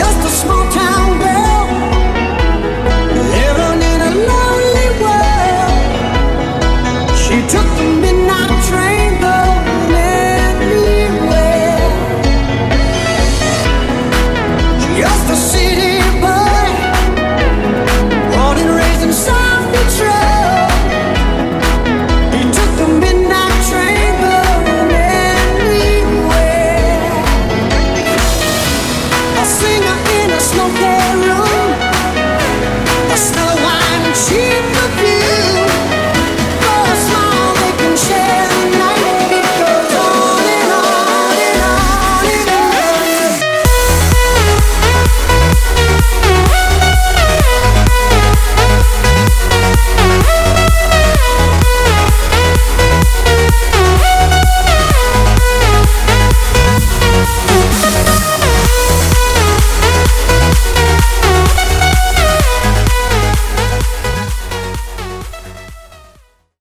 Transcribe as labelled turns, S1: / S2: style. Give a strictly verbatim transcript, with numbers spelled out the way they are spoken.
S1: just a small town girl living in a lonely world. She took the midnight train going anywhere just to see